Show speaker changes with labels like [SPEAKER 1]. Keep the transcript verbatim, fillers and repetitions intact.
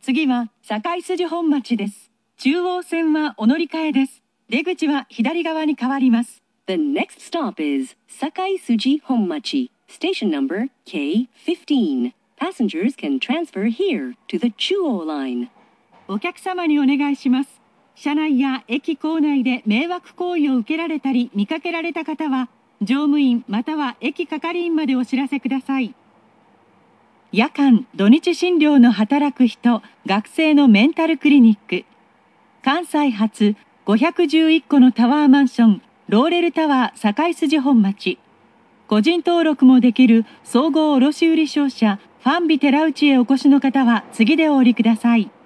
[SPEAKER 1] 次は堺筋本町です。中央線はお乗り換えです。出口は左側に変わります。
[SPEAKER 2] The next stop is Sakai-Suji Honmachi, station number K fifteen. Passengers can transfer here to the Chuo line.
[SPEAKER 1] お客様にお願いします。車内や駅構内で迷惑行為を受けられたり見かけられた方は、乗務員または駅係員までお知らせください。夜間・土日診療の働く人、学生のメンタルクリニック。関西発ごひゃくじゅういっこのタワーマンション、ローレルタワー堺筋本町。個人登録もできる総合卸売商社ファンビ寺内へお越しの方は次でお降りください。